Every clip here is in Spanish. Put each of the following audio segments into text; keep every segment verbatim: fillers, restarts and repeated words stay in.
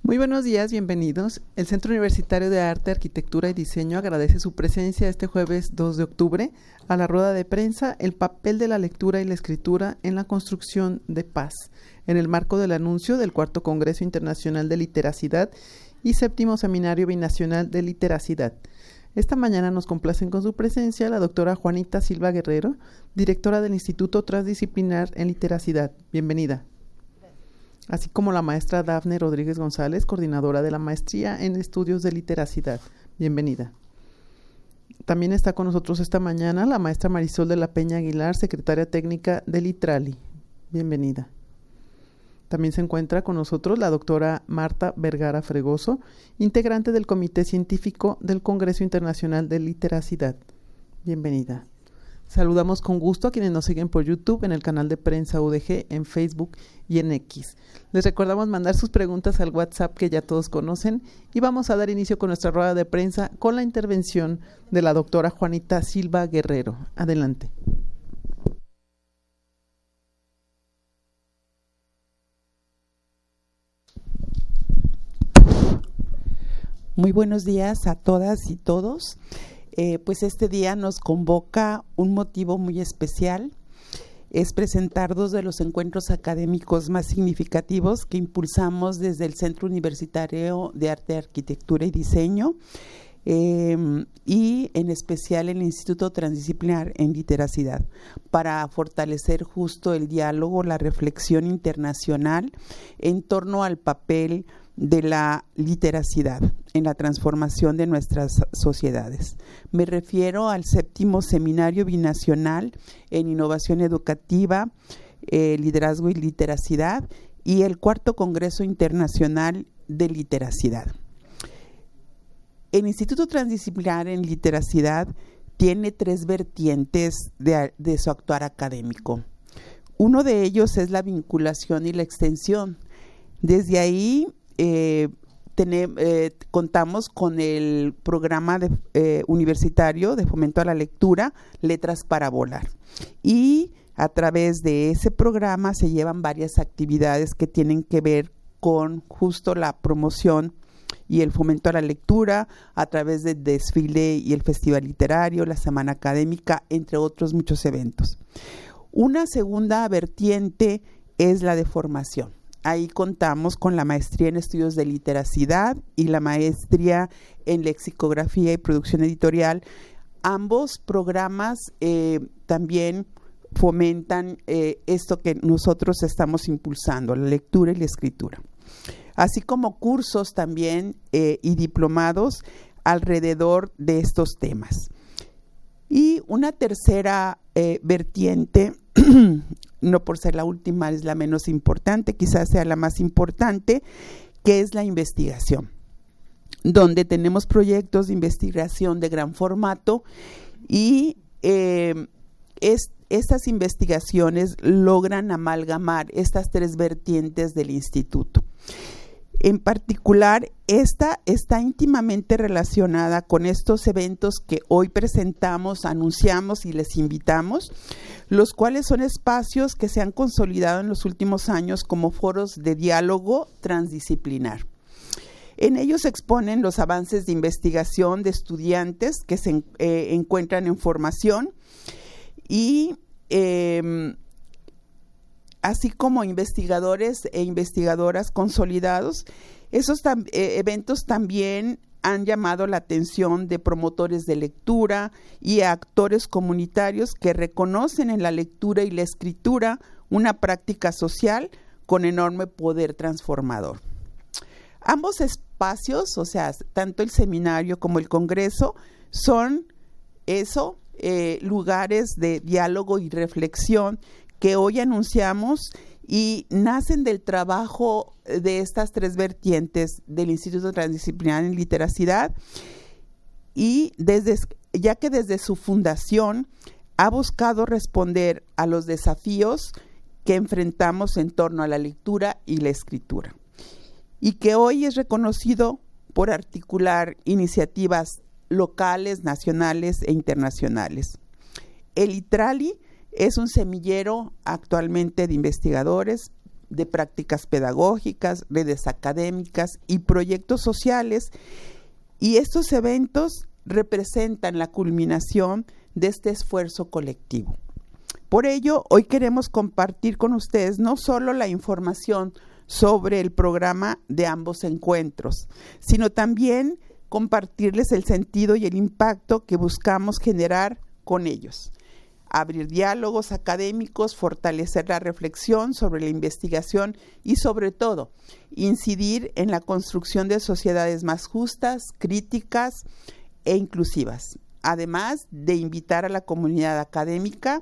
Muy buenos días, bienvenidos. El Centro Universitario de Arte, Arquitectura y Diseño agradece su presencia este jueves dos de octubre a la rueda de prensa El papel de la lectura y la escritura en la construcción de paz, en el marco del anuncio del cuarto Congreso Internacional de Literacidad y séptimo Seminario Binacional de Literacidad. Esta mañana nos complacen con su presencia la doctora Juanita Silva Guerrero, directora del Instituto Transdisciplinar en Literacidad. Bienvenida. Así como la maestra Dafne Rodríguez González, coordinadora de la Maestría en Estudios de Literacidad. Bienvenida. También está con nosotros esta mañana la maestra Marisol de la Peña Aguilar, secretaria técnica del ITRALI. Bienvenida. También se encuentra con nosotros la doctora Marta Vergara Fregoso, integrante del Comité Científico del Congreso Internacional de Literacidad. Bienvenida. Saludamos con gusto a quienes nos siguen por YouTube, en el canal de Prensa U D G, en Facebook y en X. Les recordamos mandar sus preguntas al WhatsApp que ya todos conocen y vamos a dar inicio con nuestra rueda de prensa con la intervención de la doctora Juanita Silva Guerrero. Adelante. Muy buenos días a todas y todos. Eh, pues este día nos convoca un motivo muy especial, es presentar dos de los encuentros académicos más significativos que impulsamos desde el Centro Universitario de Arte, Arquitectura y Diseño eh, y en especial el Instituto Transdisciplinar en Literacidad, para fortalecer justo el diálogo, la reflexión internacional en torno al papel de la literacidad en la transformación de nuestras sociedades. Me refiero al séptimo Seminario Binacional en Innovación Educativa, eh, Liderazgo y Literacidad y el cuarto Congreso Internacional de Literacidad. El Instituto Transdisciplinar en Literacidad tiene tres vertientes de, de su actuar académico. Uno de ellos es la vinculación y la extensión. Desde ahí Eh, tenem, eh, contamos con el programa de, eh, universitario de fomento a la lectura, Letras para Volar. Y a través de ese programa se llevan varias actividades que tienen que ver con justo la promoción y el fomento a la lectura a través del desfile y el festival literario, la semana académica, entre otros muchos eventos. Una segunda vertiente es la de formación. Ahí contamos con la maestría en estudios de literacidad y la maestría en lexicografía y producción editorial. Ambos programas eh, también fomentan eh, esto que nosotros estamos impulsando, la lectura y la escritura. Así como cursos también eh, y diplomados alrededor de estos temas. Y una tercera eh, vertiente, no por ser la última, es la menos importante, quizás sea la más importante, que es la investigación, donde tenemos proyectos de investigación de gran formato y eh, es, estas investigaciones logran amalgamar estas tres vertientes del instituto. En particular, esta está íntimamente relacionada con estos eventos que hoy presentamos, anunciamos y les invitamos, los cuales son espacios que se han consolidado en los últimos años como foros de diálogo transdisciplinar. En ellos se exponen los avances de investigación de estudiantes que se eh, encuentran en formación y eh, así como investigadores e investigadoras consolidados. Esos tam- eh, eventos también han llamado la atención de promotores de lectura y actores comunitarios que reconocen en la lectura y la escritura una práctica social con enorme poder transformador. Ambos espacios, o sea, tanto el seminario como el congreso, son eso, eh, lugares de diálogo y reflexión que hoy anunciamos y nacen del trabajo de estas tres vertientes del Instituto Transdisciplinar en Literacidad y desde, ya que desde su fundación ha buscado responder a los desafíos que enfrentamos en torno a la lectura y la escritura y que hoy es reconocido por articular iniciativas locales, nacionales e internacionales. El ITRALI es un semillero actualmente de investigadores, de prácticas pedagógicas, redes académicas y proyectos sociales. Y estos eventos representan la culminación de este esfuerzo colectivo. Por ello, hoy queremos compartir con ustedes no solo la información sobre el programa de ambos encuentros, sino también compartirles el sentido y el impacto que buscamos generar con ellos. Abrir diálogos académicos, fortalecer la reflexión sobre la investigación y, sobre todo, incidir en la construcción de sociedades más justas, críticas e inclusivas. Además de invitar a la comunidad académica,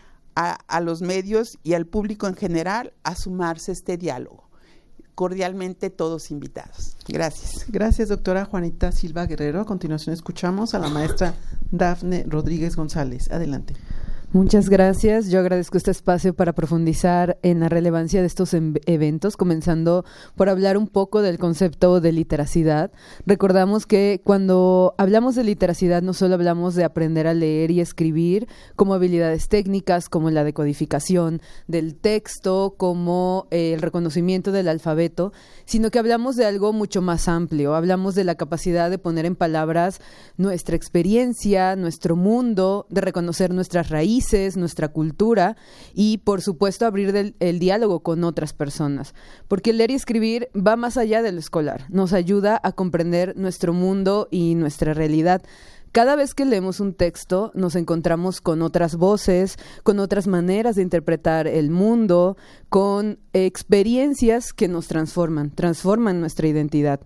a, a los medios y al público en general a sumarse a este diálogo. Cordialmente todos invitados. Gracias. Gracias, doctora Juanita Silva Guerrero. A continuación escuchamos a la maestra Dafne Rodríguez González. Adelante. Muchas gracias. Yo agradezco este espacio para profundizar en la relevancia de estos em- eventos, comenzando por hablar un poco del concepto de literacidad. Recordamos que cuando hablamos de literacidad no solo hablamos de aprender a leer y escribir como habilidades técnicas, como la decodificación del texto, como eh, el reconocimiento del alfabeto, sino que hablamos de algo mucho más amplio. Hablamos de la capacidad de poner en palabras nuestra experiencia, nuestro mundo, de reconocer nuestras raíces, nuestra cultura y, por supuesto, abrir del, el diálogo con otras personas. Porque leer y escribir va más allá de lo escolar. Nos ayuda a comprender nuestro mundo y nuestra realidad. Cada vez que leemos un texto nos encontramos con otras voces, con otras maneras de interpretar el mundo, con experiencias que nos transforman, transforman nuestra identidad.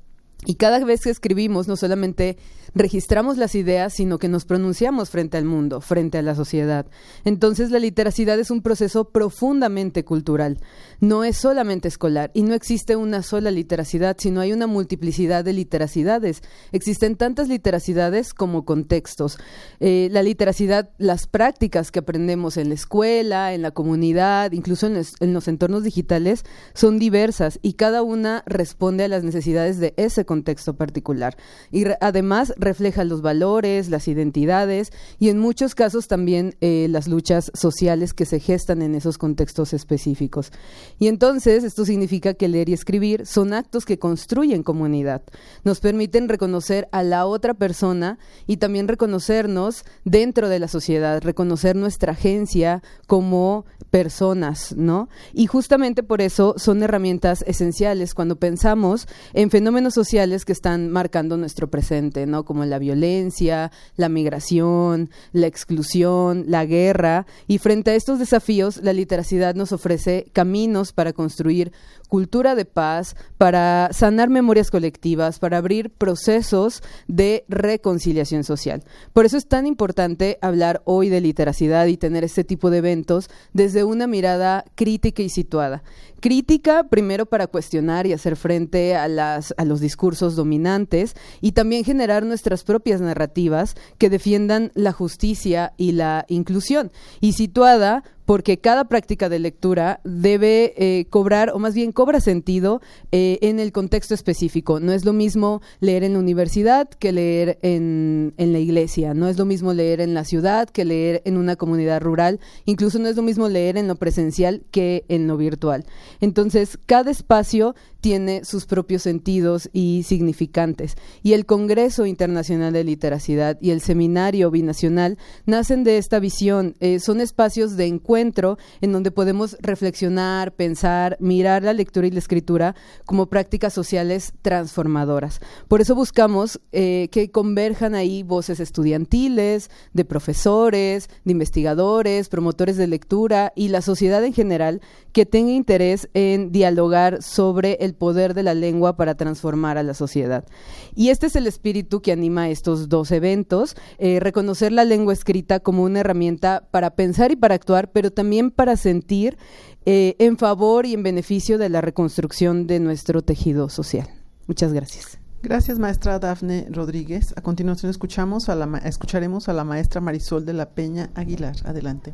Y cada vez que escribimos no solamente registramos las ideas, sino que nos pronunciamos frente al mundo, frente a la sociedad. Entonces la literacidad es un proceso profundamente cultural, no es solamente escolar y no existe una sola literacidad, sino hay una multiplicidad de literacidades. Existen tantas literacidades como contextos. Eh, la literacidad, las prácticas que aprendemos en la escuela, en la comunidad, incluso en los, en los entornos digitales, son diversas y cada una responde a las necesidades de ese contexto particular. Y re- además refleja los valores, las identidades y en muchos casos también eh, las luchas sociales que se gestan en esos contextos específicos. Y entonces esto significa que leer y escribir son actos que construyen comunidad, nos permiten reconocer a la otra persona y también reconocernos dentro de la sociedad, reconocer nuestra agencia como personas, ¿no? Y justamente por eso son herramientas esenciales cuando pensamos en fenómenos sociales que están marcando nuestro presente, ¿no? Como la violencia, la migración, la exclusión, la guerra. Y frente a estos desafíos, la literacidad nos ofrece caminos para construir cultura de paz, para sanar memorias colectivas, para abrir procesos de reconciliación social. Por eso es tan importante hablar hoy de literacidad y tener este tipo de eventos desde una mirada crítica y situada. Crítica, primero para cuestionar y hacer frente a, las, a los discursos dominantes y también generar nuestras propias narrativas que defiendan la justicia y la inclusión. Y situada porque cada práctica de lectura debe eh, cobrar, o más bien cobra sentido eh, en el contexto específico. No es lo mismo leer en la universidad que leer en, en la iglesia, no es lo mismo leer en la ciudad que leer en una comunidad rural, incluso no es lo mismo leer en lo presencial que en lo virtual. Entonces, cada espacio tiene sus propios sentidos y significantes. Y el Congreso Internacional de Literacidad y el Seminario Binacional nacen de esta visión. Eh, son espacios de encuentro en donde podemos reflexionar, pensar, mirar la lectura y la escritura como prácticas sociales transformadoras. Por eso buscamos eh, que converjan ahí voces estudiantiles, de profesores, de investigadores, promotores de lectura y la sociedad en general que tenga interés en dialogar sobre el poder de la lengua para transformar a la sociedad. Y este es el espíritu que anima estos dos eventos, eh, reconocer la lengua escrita como una herramienta para pensar y para actuar, pero también para sentir eh, en favor y en beneficio de la reconstrucción de nuestro tejido social. Muchas gracias. Gracias, maestra Dafne Rodríguez. A continuación escuchamos a la, escucharemos a la maestra Marisol de la Peña Aguilar. Adelante.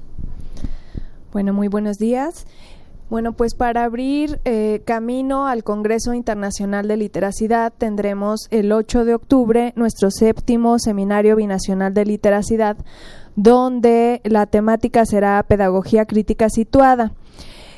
Bueno, muy buenos días. Bueno, pues para abrir eh, camino al Congreso Internacional de Literacidad tendremos el ocho de octubre nuestro séptimo Seminario Binacional de Literacidad, donde la temática será Pedagogía Crítica Situada.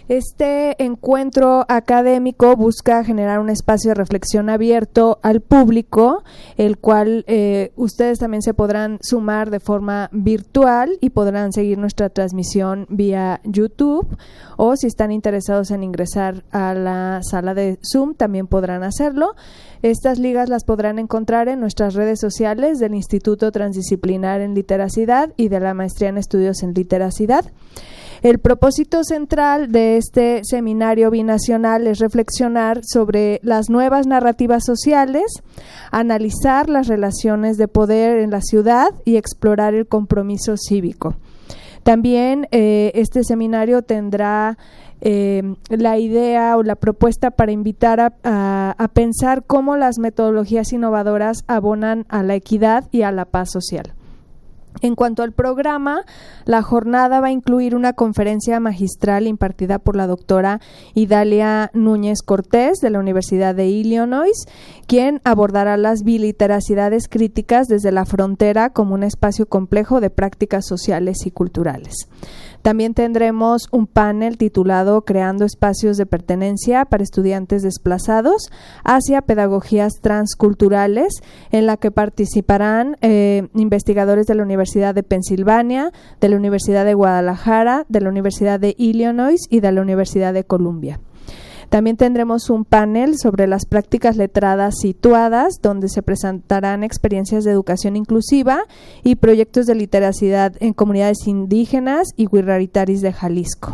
Este encuentro académico busca generar un espacio de reflexión abierto al público, el cual eh, ustedes también se podrán sumar de forma virtual y podrán seguir nuestra transmisión vía YouTube, o si están interesados en ingresar a la sala de Zoom también podrán hacerlo. Estas ligas las podrán encontrar en nuestras redes sociales del Instituto Transdisciplinar en Literacidad y de la Maestría en Estudios en Literacidad. El propósito central de este seminario binacional es reflexionar sobre las nuevas narrativas sociales, analizar las relaciones de poder en la ciudad y explorar el compromiso cívico. También eh, este seminario tendrá eh, la idea o la propuesta para invitar a, a, a pensar cómo las metodologías innovadoras abonan a la equidad y a la paz social. En cuanto al programa, la jornada va a incluir una conferencia magistral impartida por la doctora Idalia Núñez Cortés de la Universidad de Illinois, quien abordará las biliteracidades críticas desde la frontera como un espacio complejo de prácticas sociales y culturales. También tendremos un panel titulado Creando espacios de pertenencia para estudiantes desplazados hacia pedagogías transculturales, en la que participarán eh, investigadores de la Universidad de Pensilvania, de la Universidad de Guadalajara, de la Universidad de Illinois y de la Universidad de Columbia. También tendremos un panel sobre las prácticas letradas situadas, donde se presentarán experiencias de educación inclusiva y proyectos de literacidad en comunidades indígenas y huirraritaris de Jalisco.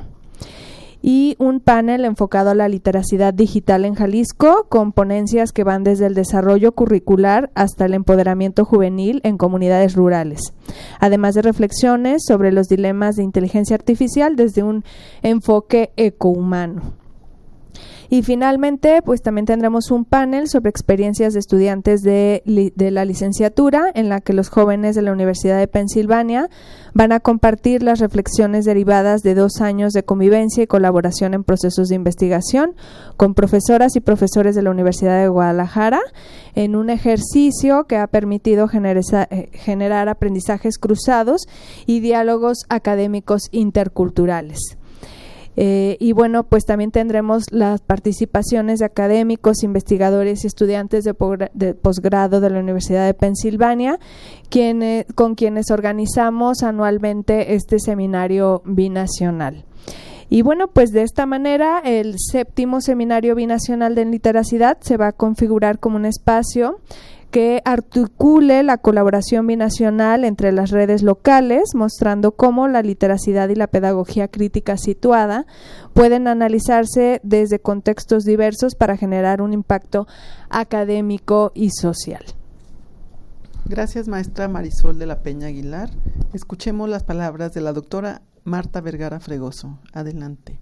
Y un panel enfocado a la literacidad digital en Jalisco, con ponencias que van desde el desarrollo curricular hasta el empoderamiento juvenil en comunidades rurales, además de reflexiones sobre los dilemas de inteligencia artificial desde un enfoque ecohumano. Y finalmente, pues también tendremos un panel sobre experiencias de estudiantes de, de la licenciatura, en la que los jóvenes de la Universidad de Pensilvania van a compartir las reflexiones derivadas de dos años de convivencia y colaboración en procesos de investigación con profesoras y profesores de la Universidad de Guadalajara, en un ejercicio que ha permitido generar, generar aprendizajes cruzados y diálogos académicos interculturales. Eh, y bueno, pues también tendremos las participaciones de académicos, investigadores y estudiantes de, de posgrado de la Universidad de Pensilvania, quienes, con quienes organizamos anualmente este seminario binacional. Y bueno, pues de esta manera el séptimo seminario binacional de literacidad se va a configurar como un espacio que articule la colaboración binacional entre las redes locales, mostrando cómo la literacidad y la pedagogía crítica situada pueden analizarse desde contextos diversos para generar un impacto académico y social. Gracias, maestra Marisol de la Peña Aguilar. Escuchemos las palabras de la doctora Marta Vergara Fregoso. Adelante.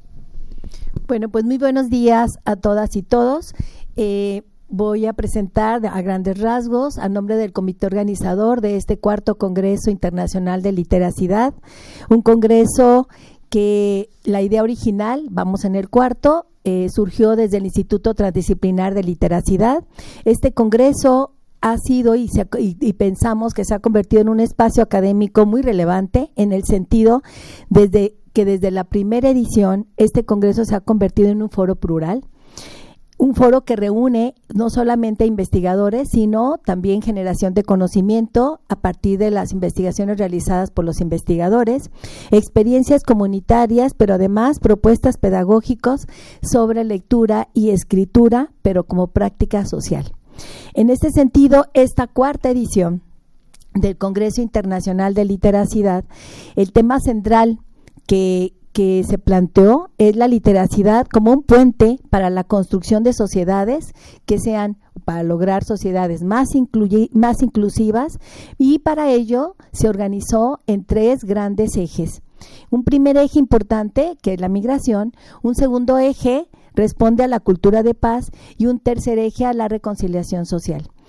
Bueno, pues muy buenos días a todas y todos. Eh, Voy a presentar a grandes rasgos a nombre del comité organizador de este cuarto Congreso Internacional de Literacidad, un congreso que la idea original, vamos en el cuarto, eh, surgió desde el Instituto Transdisciplinar de Literacidad. Este congreso ha sido y, se, y, y pensamos que se ha convertido en un espacio académico muy relevante, en el sentido desde que desde la primera edición este congreso se ha convertido en un foro plural, un foro que reúne no solamente a investigadores, sino también generación de conocimiento a partir de las investigaciones realizadas por los investigadores, experiencias comunitarias, pero además propuestas pedagógicas sobre lectura y escritura, pero como práctica social. En este sentido, esta cuarta edición del Congreso Internacional de Literacidad, el tema central que que se planteó es la literacidad como un puente para la construcción de sociedades que sean, para lograr sociedades más, incluye, más inclusivas, y para ello se organizó en tres grandes ejes. Un primer eje importante, que es la migración, un segundo eje responde a la cultura de paz y un tercer eje a la reconciliación social.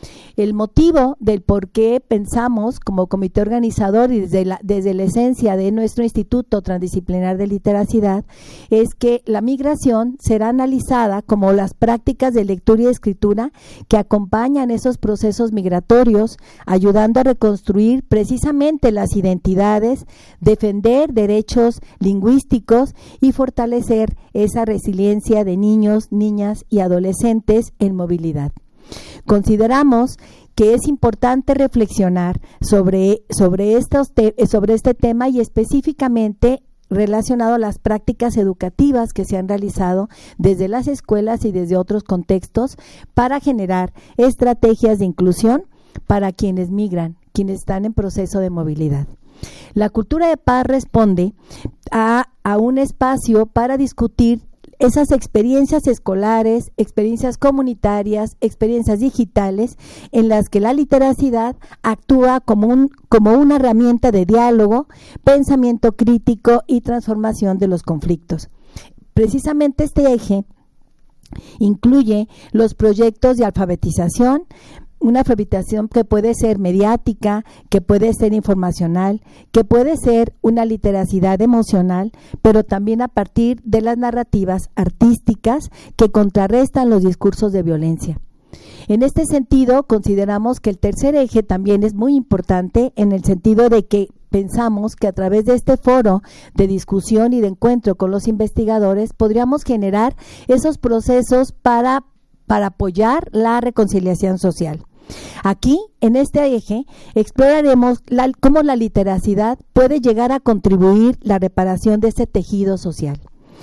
El motivo del por qué pensamos como comité organizador y desde la, desde la esencia de nuestro Instituto Transdisciplinar de Literacidad es que la migración será analizada como las prácticas de lectura y escritura que acompañan esos procesos migratorios, ayudando a reconstruir precisamente las identidades, defender derechos lingüísticos y fortalecer esa resiliencia de niños, niñas y adolescentes en movilidad. Consideramos que es importante reflexionar sobre, sobre, estos te, sobre este tema y específicamente relacionado a las prácticas educativas que se han realizado desde las escuelas y desde otros contextos para generar estrategias de inclusión para quienes migran, quienes están en proceso de movilidad. La cultura de paz responde a, a un espacio para discutir esas experiencias escolares, experiencias comunitarias, experiencias digitales en las que la literacidad actúa como, un, como una herramienta de diálogo, pensamiento crítico y transformación de los conflictos. Precisamente este eje incluye los proyectos de alfabetización, una alfabetización que puede ser mediática, que puede ser informacional, que puede ser una literacidad emocional, pero también a partir de las narrativas artísticas que contrarrestan los discursos de violencia. En este sentido, consideramos que el tercer eje también es muy importante en el sentido de que pensamos que a través de este foro de discusión y de encuentro con los investigadores podríamos generar esos procesos para, para apoyar la reconciliación social. Aquí, en este eje, exploraremos la, cómo la literacidad puede llegar a contribuir la reparación de este tejido social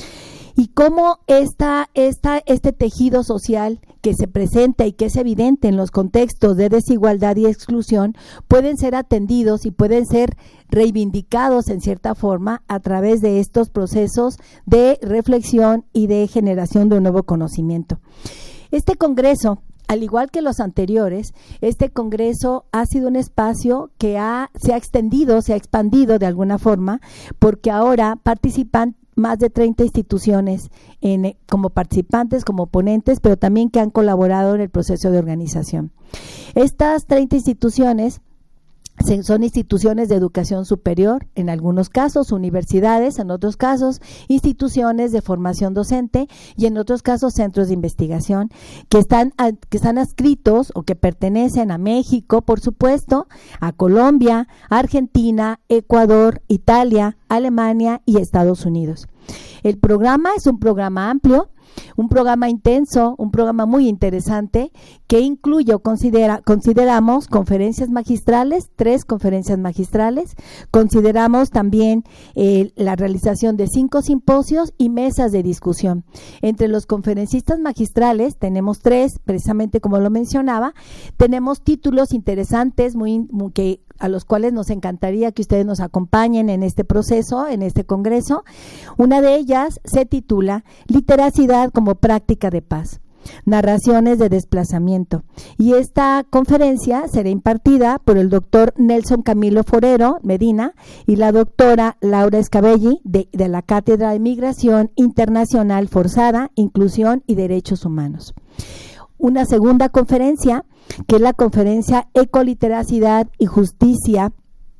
y cómo esta, esta, este tejido social que se presenta y que es evidente en los contextos de desigualdad y exclusión pueden ser atendidos y pueden ser reivindicados en cierta forma a través de estos procesos de reflexión y de generación de un nuevo conocimiento. Este congreso, al igual que los anteriores, este congreso ha sido un espacio que ha, se ha extendido, se ha expandido de alguna forma, porque ahora participan más de treinta instituciones en, como participantes, como ponentes, pero también que han colaborado en el proceso de organización. Estas treinta instituciones son instituciones de educación superior, en algunos casos universidades, en otros casos instituciones de formación docente y en otros casos centros de investigación que están, que están adscritos o que pertenecen a México, por supuesto, a Colombia, Argentina, Ecuador, Italia, Alemania y Estados Unidos. El programa es un programa amplio, un programa intenso, un programa muy interesante que incluye o considera, consideramos conferencias magistrales, tres conferencias magistrales, consideramos también eh, la realización de cinco simposios y mesas de discusión. Entre los conferencistas magistrales tenemos tres, precisamente como lo mencionaba, tenemos títulos interesantes muy, muy que a los cuales nos encantaría que ustedes nos acompañen en este proceso, en este congreso. Una de ellas se titula Literacidad como práctica de paz, narraciones de desplazamiento. Y esta conferencia será impartida por el doctor Nelson Camilo Forero Medina y la doctora Laura Escabelli de, de la Cátedra de Migración Internacional Forzada, Inclusión y Derechos Humanos. Una segunda conferencia, que es la conferencia Ecoliteracidad y Justicia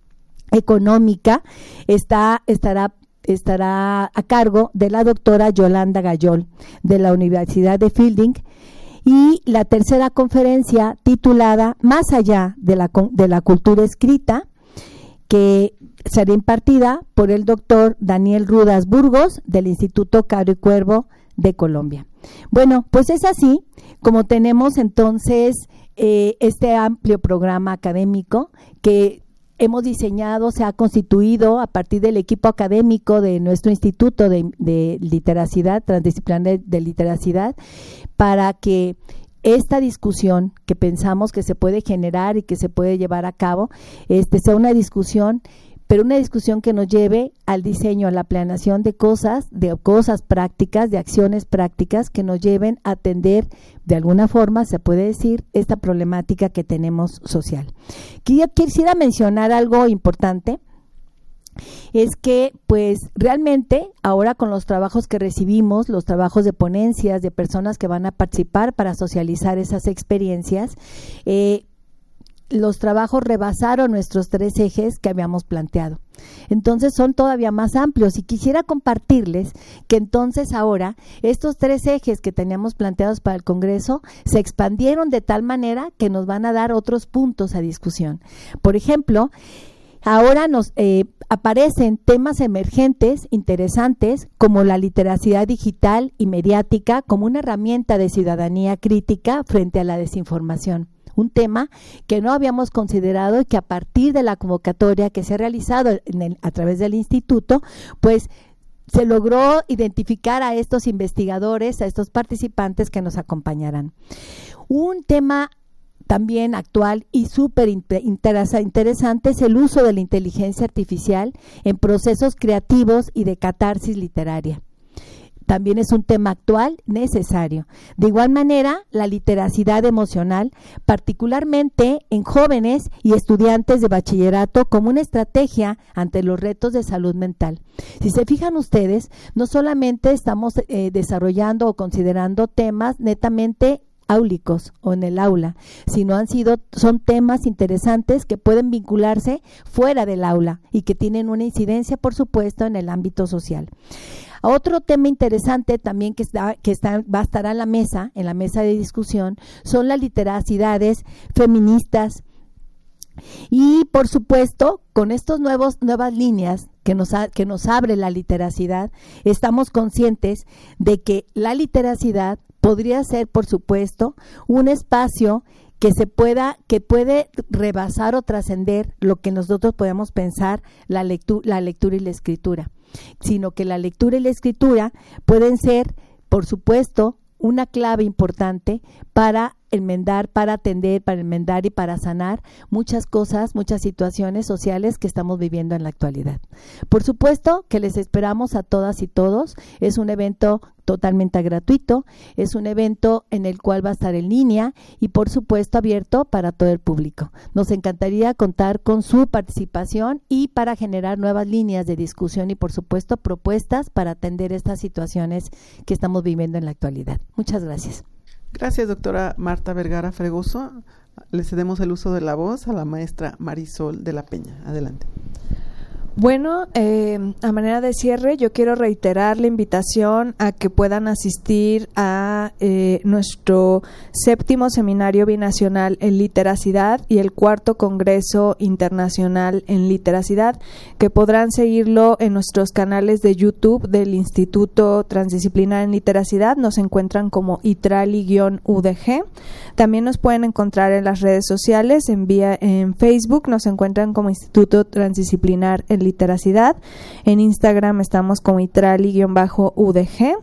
Económica, está, estará, estará a cargo de la doctora Yolanda Gayol, de la Universidad de Fielding. Y la tercera conferencia, titulada Más allá de la, de la cultura escrita, que será impartida por el doctor Daniel Rudas Burgos, del Instituto Caro y Cuervo de Colombia. Bueno, pues es así como tenemos entonces eh, este amplio programa académico que hemos diseñado, se ha constituido a partir del equipo académico de nuestro Instituto de, de Literacidad, Transdisciplinar de, de Literacidad, para que esta discusión que pensamos que se puede generar y que se puede llevar a cabo, este sea una discusión, pero una discusión que nos lleve al diseño, a la planeación de cosas, de cosas prácticas, de acciones prácticas que nos lleven a atender de alguna forma, se puede decir, esta problemática que tenemos social. Quisiera mencionar algo importante es que pues realmente ahora con los trabajos que recibimos, los trabajos de ponencias de personas que van a participar para socializar esas experiencias, eh, los trabajos rebasaron nuestros tres ejes que habíamos planteado. Entonces son todavía más amplios y quisiera compartirles que entonces ahora estos tres ejes que teníamos planteados para el Congreso se expandieron de tal manera que nos van a dar otros puntos a discusión. Por ejemplo, ahora nos eh, aparecen temas emergentes, interesantes, como la literacidad digital y mediática como una herramienta de ciudadanía crítica frente a la desinformación. Un tema que no habíamos considerado y que a partir de la convocatoria que se ha realizado en el, a través del instituto, pues se logró identificar a estos investigadores, a estos participantes que nos acompañarán. Un tema también actual y súper interesante es el uso de la inteligencia artificial en procesos creativos y de catarsis literaria. También es un tema actual necesario. De igual manera, la literacidad emocional, particularmente en jóvenes y estudiantes de bachillerato, como una estrategia ante los retos de salud mental. Si se fijan ustedes, no solamente estamos eh, desarrollando o considerando temas netamente áulicos o en el aula, sino han sido, son temas interesantes que pueden vincularse fuera del aula y que tienen una incidencia, por supuesto, en el ámbito social. Otro tema interesante también que está, que está, va a estar a la mesa, en la mesa de discusión, son las literacidades feministas. Y por supuesto, con estas nuevas líneas que nos, ha, que nos abre la literacidad, estamos conscientes de que la literacidad podría ser, por supuesto, un espacio que se pueda, que puede rebasar o trascender lo que nosotros podemos pensar la lectura, la lectura y la escritura, sino que la lectura y la escritura pueden ser, por supuesto, una clave importante para enmendar, para atender, para enmendar y para sanar muchas cosas, muchas situaciones sociales que estamos viviendo en la actualidad. Por supuesto que les esperamos a todas y todos. Es un evento totalmente gratuito, es un evento en el cual va a estar en línea y por supuesto abierto para todo el público. Nos encantaría contar con su participación y para generar nuevas líneas de discusión y por supuesto propuestas para atender estas situaciones que estamos viviendo en la actualidad. Muchas gracias. Gracias, doctora Marta Vergara Fregoso. Le cedemos el uso de la voz a la maestra Marisol de la Peña. Adelante. Bueno, eh, a manera de cierre, yo quiero reiterar la invitación a que puedan asistir a eh, nuestro séptimo Seminario Binacional en Literacidad y el cuarto Congreso Internacional en Literacidad, que podrán seguirlo en nuestros canales de YouTube del Instituto Transdisciplinar en Literacidad. Nos encuentran como ITRALI-U D G. También nos pueden encontrar en las redes sociales, en, vía, en Facebook nos encuentran como Instituto Transdisciplinar en Literacidad, en Instagram estamos como itrali-U D G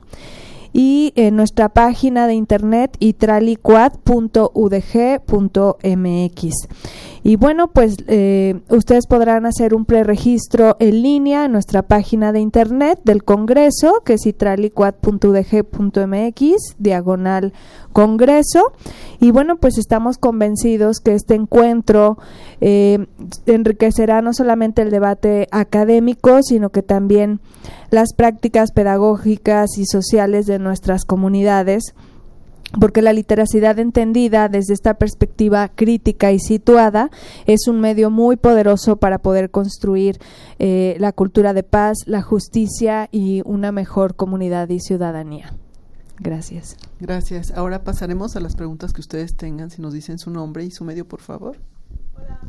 y en nuestra página de internet itralicuad punto u d g punto m x. Y bueno, pues eh, ustedes podrán hacer un preregistro en línea en nuestra página de internet del Congreso, que es itralicuad punto u d g punto m x, diagonal Congreso. Y bueno, pues estamos convencidos que este encuentro eh, enriquecerá no solamente el debate académico, sino que también las prácticas pedagógicas y sociales de nuestras comunidades, porque la literacidad entendida desde esta perspectiva crítica y situada es un medio muy poderoso para poder construir eh, la cultura de paz, la justicia y una mejor comunidad y ciudadanía. Gracias. Gracias. Ahora pasaremos a las preguntas que ustedes tengan. Si nos dicen su nombre y su medio, por favor. Hola.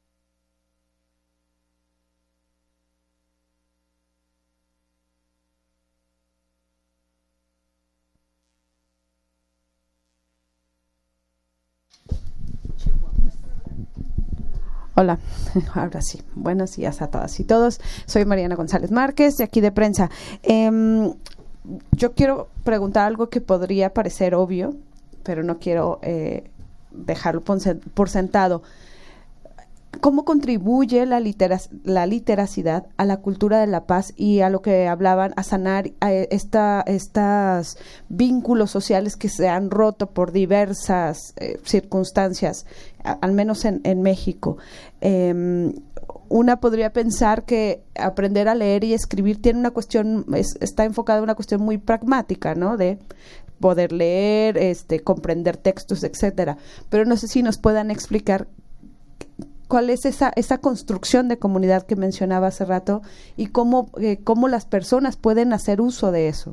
Hola, ahora sí, buenos días a todas y todos. Soy Mariana González Márquez, de aquí de Prensa. Eh, yo quiero preguntar algo que podría parecer obvio, pero no quiero eh, dejarlo por sentado. ¿Cómo contribuye la, litera- la literacidad a la cultura de la paz y a lo que hablaban, a sanar a esta, estos vínculos sociales que se han roto por diversas eh, circunstancias, a, al menos en, en México? Eh, una podría pensar que aprender a leer y escribir tiene una cuestión, es, está enfocada en una cuestión muy pragmática, ¿no? De poder leer, este, comprender textos, etcétera. Pero no sé si nos puedan explicar cuál es esa esa construcción de comunidad que mencionaba hace rato y cómo eh, cómo las personas pueden hacer uso de eso.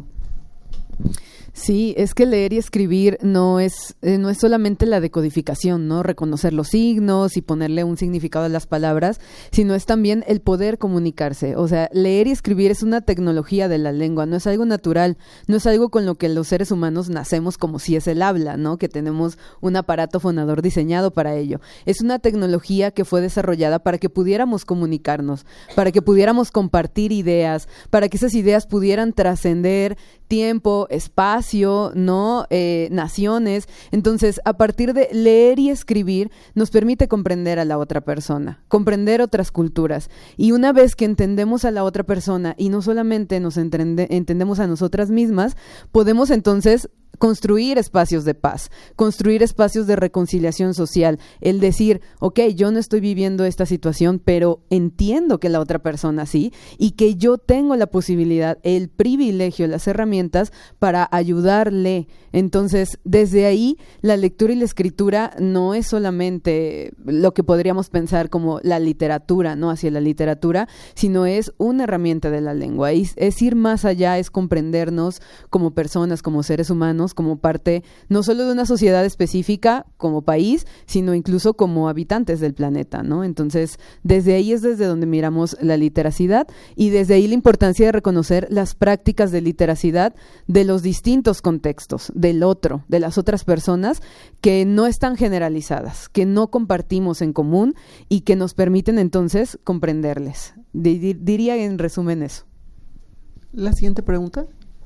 Sí, es que leer y escribir no es eh, no es solamente la decodificación, ¿no? Reconocer los signos y ponerle un significado a las palabras, sino es también el poder comunicarse. O sea, leer y escribir es una tecnología de la lengua, no es algo natural, no es algo con lo que los seres humanos nacemos como si es el habla, ¿no? Que tenemos un aparato fonador diseñado para ello. Es una tecnología que fue desarrollada para que pudiéramos comunicarnos, para que pudiéramos compartir ideas, para que esas ideas pudieran trascender tiempo, espacio, ¿no? Eh, naciones. Entonces, a partir de leer y escribir, nos permite comprender a la otra persona, comprender otras culturas. Y una vez que entendemos a la otra persona y no solamente nos entende, entendemos a nosotras mismas, podemos entonces construir espacios de paz, construir espacios de reconciliación social, el decir, ok, yo no estoy viviendo esta situación, pero entiendo que la otra persona sí, y que yo tengo la posibilidad, el privilegio, las herramientas para ayudarle. Entonces, desde ahí, la lectura y la escritura no es solamente lo que podríamos pensar como la literatura, ¿no? Hacia la literatura, sino es una herramienta de la lengua. Es, es ir más allá, es comprendernos como personas, como seres humanos, como parte no solo de una sociedad específica como país, sino incluso como habitantes del planeta, ¿no? Entonces, desde ahí es desde donde miramos la literacidad y desde ahí la importancia de reconocer las prácticas de literacidad de los distintos contextos, del otro, de las otras personas que no están generalizadas, que no compartimos en común y que nos permiten entonces comprenderles. Dir- diría en resumen eso. La siguiente pregunta.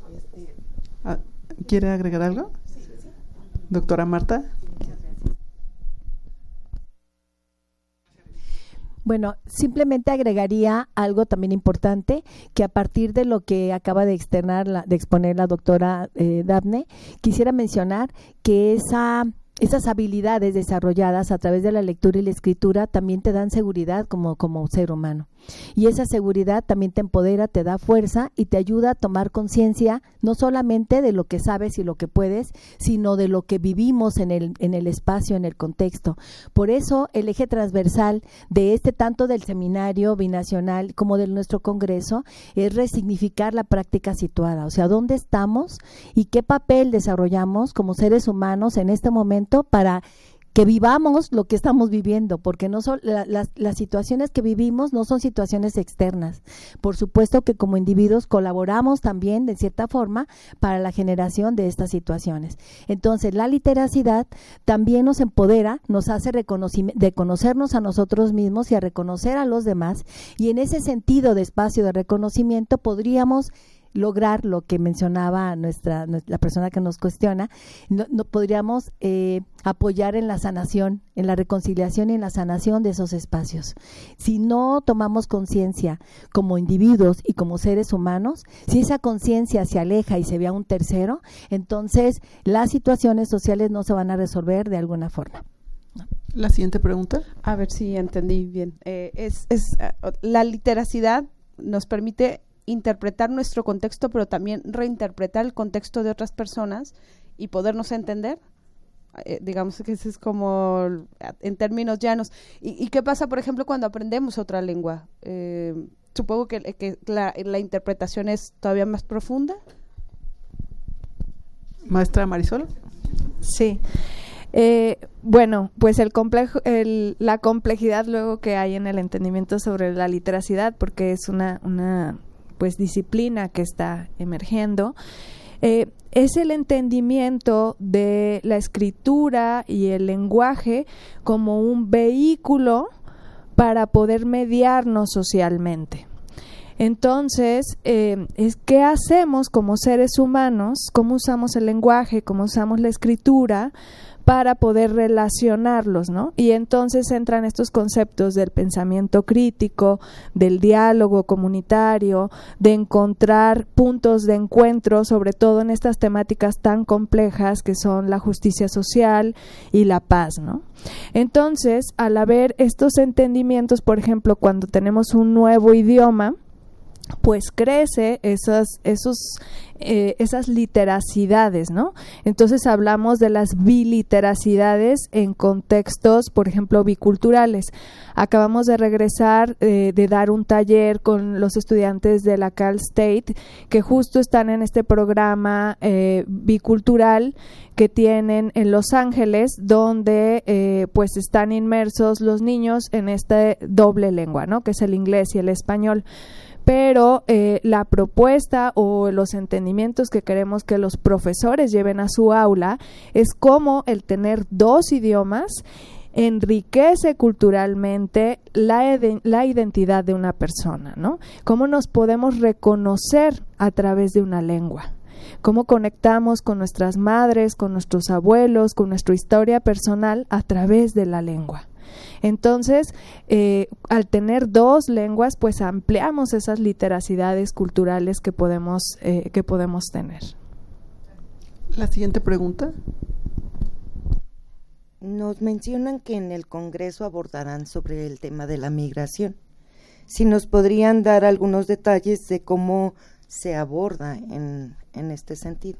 Ah, ¿quiere agregar algo? Sí, sí. Doctora Marta. Bueno, simplemente agregaría algo también importante, que a partir de lo que acaba de externar, la, de exponer la doctora eh, Dafne, quisiera mencionar que esa... Esas habilidades desarrolladas a través de la lectura y la escritura también te dan seguridad como, como ser humano. Y esa seguridad también te empodera, te da fuerza y te ayuda a tomar conciencia no solamente de lo que sabes y lo que puedes, sino de lo que vivimos en el, en el espacio, en el contexto. Por eso el eje transversal de este, tanto del seminario binacional como de nuestro congreso, es resignificar la práctica situada. O sea, ¿dónde estamos y qué papel desarrollamos como seres humanos en este momento para que vivamos lo que estamos viviendo? Porque no son la, las, las situaciones que vivimos no son situaciones externas. Por supuesto que como individuos colaboramos también de cierta forma para la generación de estas situaciones. Entonces, la literacidad también nos empodera, nos hace reconocernos a nosotros mismos y a reconocer a los demás, y en ese sentido de espacio de reconocimiento podríamos lograr lo que mencionaba nuestra, la persona que nos cuestiona. No, no podríamos eh, apoyar en la sanación, en la reconciliación y en la sanación de esos espacios. Si no tomamos conciencia como individuos y como seres humanos, si esa conciencia se aleja y se ve a un tercero, entonces las situaciones sociales no se van a resolver de alguna forma. La siguiente pregunta. A ver si entendí bien. Eh, es, es uh, la literacidad nos permite interpretar nuestro contexto, pero también reinterpretar el contexto de otras personas y podernos entender. Eh, digamos que ese es como en términos llanos. ¿Y, y qué pasa, por ejemplo, cuando aprendemos otra lengua? Eh, supongo que, que la, la interpretación es todavía más profunda. Maestra Marisol. Sí. Eh, bueno, pues el complejo, el, la complejidad luego que hay en el entendimiento sobre la literacidad, porque es una, una pues disciplina que está emergiendo, eh, es el entendimiento de la escritura y el lenguaje como un vehículo para poder mediarnos socialmente. Entonces, eh, es ¿qué hacemos como seres humanos? ¿Cómo usamos el lenguaje? ¿Cómo usamos la escritura para poder relacionarlos, ¿no? Y entonces entran estos conceptos del pensamiento crítico, del diálogo comunitario, de encontrar puntos de encuentro, sobre todo en estas temáticas tan complejas que son la justicia social y la paz, ¿no? Entonces, al haber estos entendimientos, por ejemplo, cuando tenemos un nuevo idioma, pues crece esas, esos, eh, esas literacidades, ¿no? Entonces hablamos de las biliteracidades en contextos, por ejemplo, biculturales. Acabamos de regresar eh, de dar un taller con los estudiantes de la Cal State que justo están en este programa eh, bicultural que tienen en Los Ángeles, donde eh, pues están inmersos los niños en esta doble lengua, ¿no? Que es el inglés y el español. Pero eh, la propuesta o los entendimientos que queremos que los profesores lleven a su aula es cómo el tener dos idiomas enriquece culturalmente la, la identidad de una persona, ¿no? Cómo nos podemos reconocer a través de una lengua. Cómo conectamos con nuestras madres, con nuestros abuelos, con nuestra historia personal a través de la lengua. Entonces, eh, al tener dos lenguas, pues ampliamos esas literacidades culturales que podemos, eh, que podemos tener. La siguiente pregunta. Nos mencionan que en el Congreso abordarán sobre el tema de la migración. Si nos podrían dar algunos detalles de cómo se aborda en, en este sentido.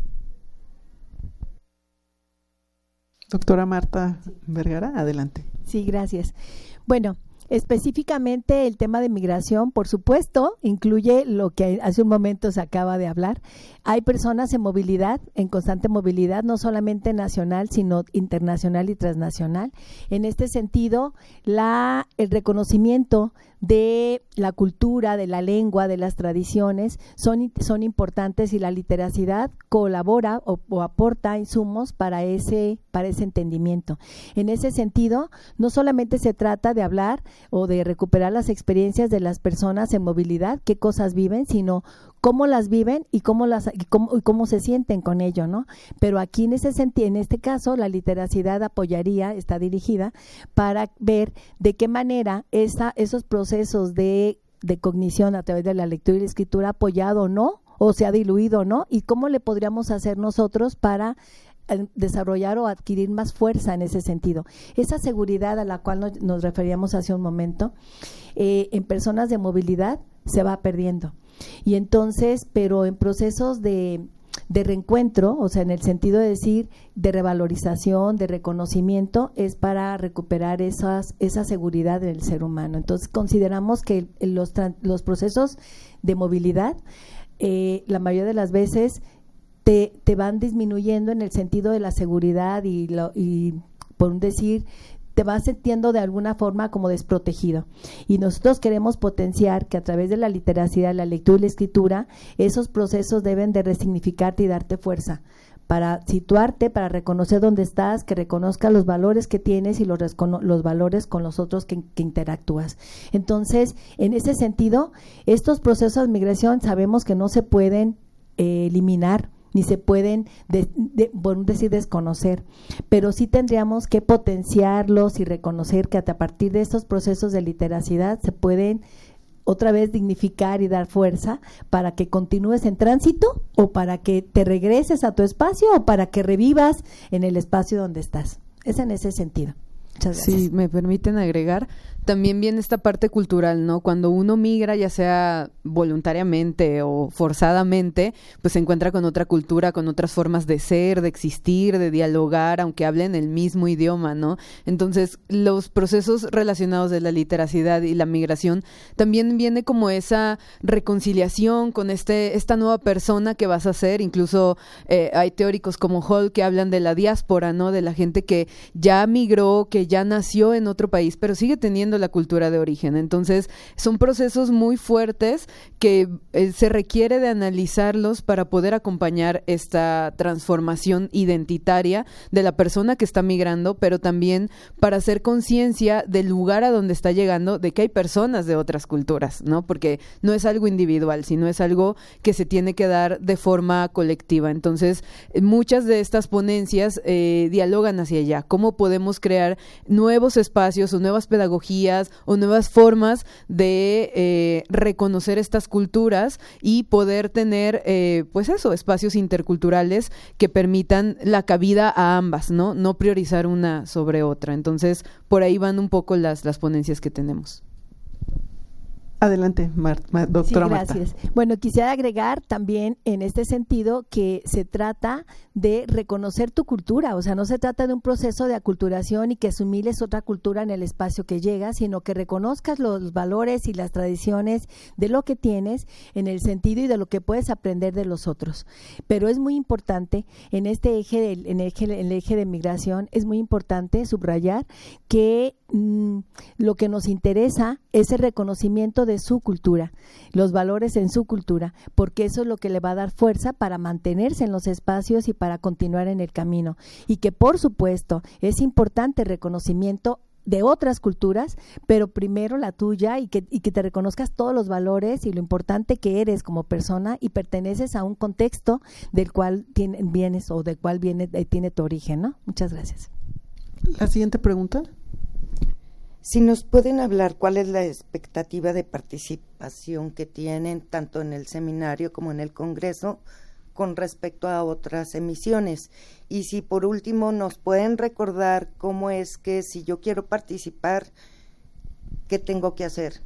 Doctora Marta Vergara, adelante. Sí, gracias. Bueno, específicamente el tema de migración, por supuesto, incluye lo que hace un momento se acaba de hablar. Hay personas en movilidad, en constante movilidad, no solamente nacional, sino internacional y transnacional. En este sentido, la, el reconocimiento de la cultura, de la lengua, de las tradiciones son, son importantes y la literacidad colabora o, o aporta insumos para ese, para ese entendimiento. En ese sentido, no solamente se trata de hablar o de recuperar las experiencias de las personas en movilidad, qué cosas viven, sino cómo las viven y cómo las y cómo, y cómo se sienten con ello, ¿no? Pero aquí en ese sentido, en este caso, la literacidad apoyaría, está dirigida para ver de qué manera esa, esos procesos de, de cognición a través de la lectura y la escritura apoyado o no, o se ha diluido o no, y cómo le podríamos hacer nosotros para desarrollar o adquirir más fuerza en ese sentido. Esa seguridad a la cual nos, nos referíamos hace un momento, eh, en personas de movilidad se va perdiendo. Y entonces, pero en procesos de, de reencuentro, o sea, en el sentido de decir, de revalorización, de reconocimiento, es para recuperar esas, esa seguridad del ser humano. Entonces, consideramos que los, los procesos de movilidad, eh, la mayoría de las veces, Te, te van disminuyendo en el sentido de la seguridad y, lo, y por un decir, te vas sintiendo de alguna forma como desprotegido. Y nosotros queremos potenciar que a través de la literacidad, la lectura y la escritura, esos procesos deben de resignificarte y darte fuerza para situarte, para reconocer dónde estás, que reconozcas los valores que tienes y los, los valores con los otros que, que interactúas. Entonces, en ese sentido, estos procesos de migración sabemos que no se pueden eh, eliminar, ni se pueden, de, de, por decir, desconocer, pero sí tendríamos que potenciarlos y reconocer que a partir de estos procesos de literacidad se pueden otra vez dignificar y dar fuerza para que continúes en tránsito o para que te regreses a tu espacio o para que revivas en el espacio donde estás. Es en ese sentido. Muchas gracias. Si me permiten agregar, también viene esta parte cultural, ¿no? Cuando uno migra, ya sea voluntariamente o forzadamente, pues se encuentra con otra cultura, con otras formas de ser, de existir, de dialogar, aunque hablen el mismo idioma, ¿no? Entonces, los procesos relacionados de la literacidad y la migración, también viene como esa reconciliación con este esta nueva persona que vas a ser. Incluso eh, hay teóricos como Hall que hablan de la diáspora, ¿no? De la gente que ya migró, que que ya nació en otro país, pero sigue teniendo la cultura de origen. Entonces, son procesos muy fuertes que eh, se requiere de analizarlos para poder acompañar esta transformación identitaria de la persona que está migrando, pero también para hacer conciencia del lugar a donde está llegando, de que hay personas de otras culturas, ¿no? Porque no es algo individual, sino es algo que se tiene que dar de forma colectiva. Entonces, muchas de estas ponencias eh, dialogan hacia allá. ¿Cómo podemos crear nuevos espacios o nuevas pedagogías o nuevas formas de eh, reconocer estas culturas y poder tener, eh, pues eso, espacios interculturales que permitan la cabida a ambas, ¿no? No priorizar una sobre otra. Entonces, por ahí van un poco las, las ponencias que tenemos. Adelante, Mar, Mar, doctora sí, gracias. Marta. Bueno, quisiera agregar también en este sentido que se trata de reconocer tu cultura, o sea, no se trata de un proceso de aculturación y que asimiles otra cultura en el espacio que llegas, sino que reconozcas los valores y las tradiciones de lo que tienes en el sentido y de lo que puedes aprender de los otros. Pero es muy importante, en este eje, de, en el eje, en el eje de migración, es muy importante subrayar que mmm, lo que nos interesa es el reconocimiento de su cultura, los valores en su cultura, porque eso es lo que le va a dar fuerza para mantenerse en los espacios y para continuar en el camino. Y que por supuesto es importante el reconocimiento de otras culturas, pero primero la tuya y que, y que te reconozcas todos los valores y lo importante que eres como persona y perteneces a un contexto del cual tiene, vienes o del cual viene, eh, tiene tu origen, ¿no? Muchas gracias. La siguiente pregunta. Si nos pueden hablar cuál es la expectativa de participación que tienen tanto en el seminario como en el congreso con respecto a otras emisiones. Y si por último nos pueden recordar cómo es que si yo quiero participar, ¿qué tengo que hacer?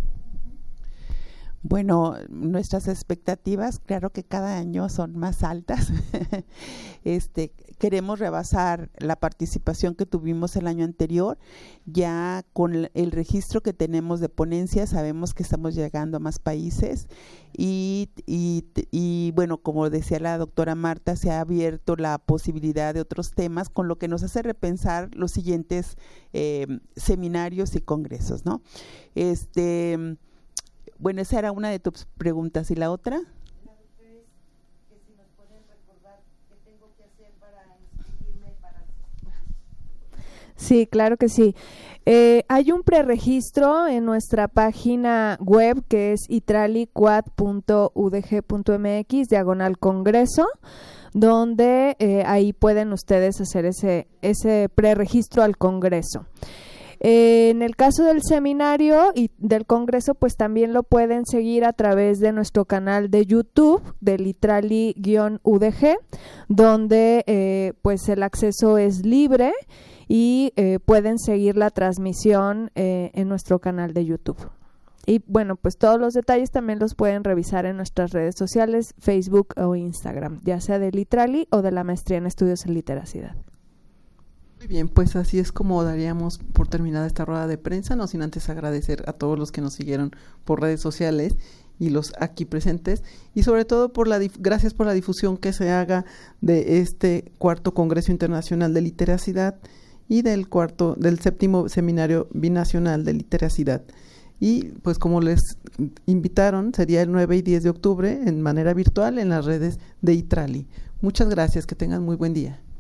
Bueno, nuestras expectativas, claro que cada año son más altas. este, queremos rebasar la participación que tuvimos el año anterior. Ya con el registro que tenemos de ponencias, sabemos que estamos llegando a más países y, y, y bueno, como decía la doctora Marta, se ha abierto la posibilidad de otros temas, con lo que nos hace repensar los siguientes eh, seminarios y congresos, ¿no? Este... Bueno, esa era una de tus preguntas. ¿Y la otra? La otra es que si nos pueden recordar qué tengo que hacer para inscribirme para... Sí, claro que sí. Eh, hay un preregistro en nuestra página web que es itralicuad punto u d g punto m x diagonal congreso, donde eh, ahí pueden ustedes hacer ese, ese preregistro al congreso. Eh, en el caso del seminario y del congreso, pues también lo pueden seguir a través de nuestro canal de YouTube, del Itrali-U D G, donde eh, pues el acceso es libre y eh, pueden seguir la transmisión eh, en nuestro canal de YouTube. Y bueno, pues todos los detalles también los pueden revisar en nuestras redes sociales, Facebook o Instagram, ya sea del Itrali o de la Maestría en Estudios en Literacidad. Muy bien, pues así es como daríamos por terminada esta rueda de prensa, no sin antes agradecer a todos los que nos siguieron por redes sociales y los aquí presentes, y sobre todo por la gracias por la difusión que se haga de este cuarto Congreso Internacional de Literacidad y del cuarto del séptimo Seminario Binacional de Literacidad. Y pues como les invitaron, sería el nueve y diez de octubre en manera virtual en las redes de Itrali. Muchas gracias, que tengan muy buen día.